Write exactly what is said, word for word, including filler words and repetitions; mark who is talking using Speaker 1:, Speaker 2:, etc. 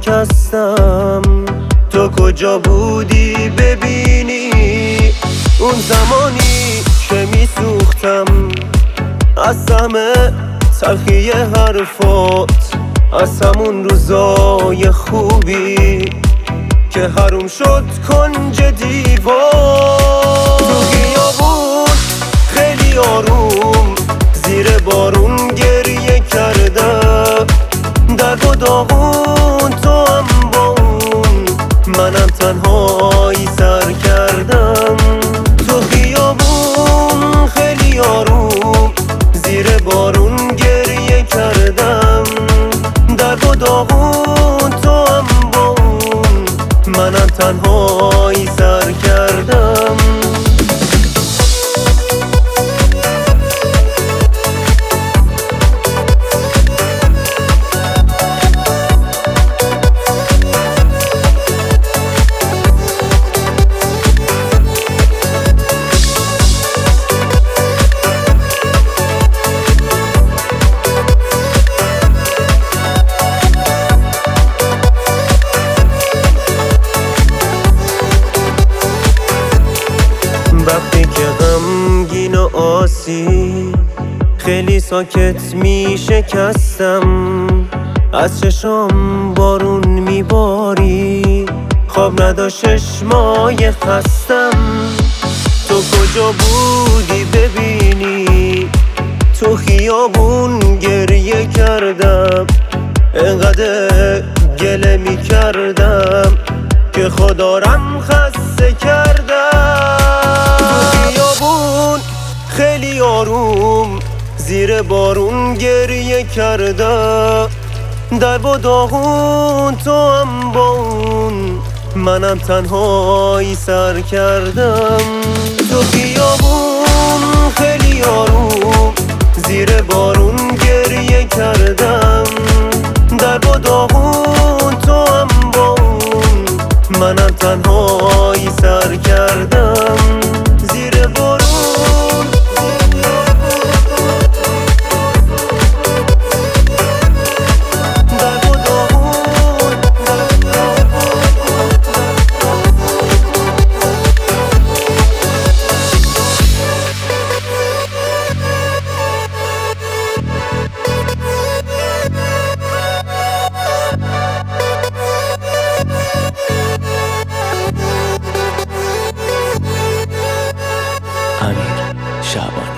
Speaker 1: شکستم. تو کجا بودی ببینی اون زمانی که میسوختم از همه تلخی حرفات، از همون روزای خوبی که حروم شد کنج دیوار. تو خیابون خیلی آروم زیر بارون گریه کردم، درد و داغون تو هم با اون، منم تنهایی سر کردم. تو خیابون خیلی آروم زیر بارون گریه کردم، درد و داغون تو هم با اون، منم تنهایی سر کردم. وقتی که غمگین و آسی خیلی ساکت می شکستم، از چشام بارون می باری، خواب نداشت چشمای خستم. تو کجا بودی ببینی تو خیابون گریه کردم، انقدر گله می کردم که خدارم خسته کردم. تو خیابون خیلی آروم زیر بارون گریه کردم، درد و داغون تو هم با اون، منم تنهایی سر کردم. تو خیابون خیلی آروم زیر بارون گریه کردم، درد و داغون تو هم با اون، منم تنهایی سر کردم. زیر بارون درد و داغون.
Speaker 2: امیر شعبانی.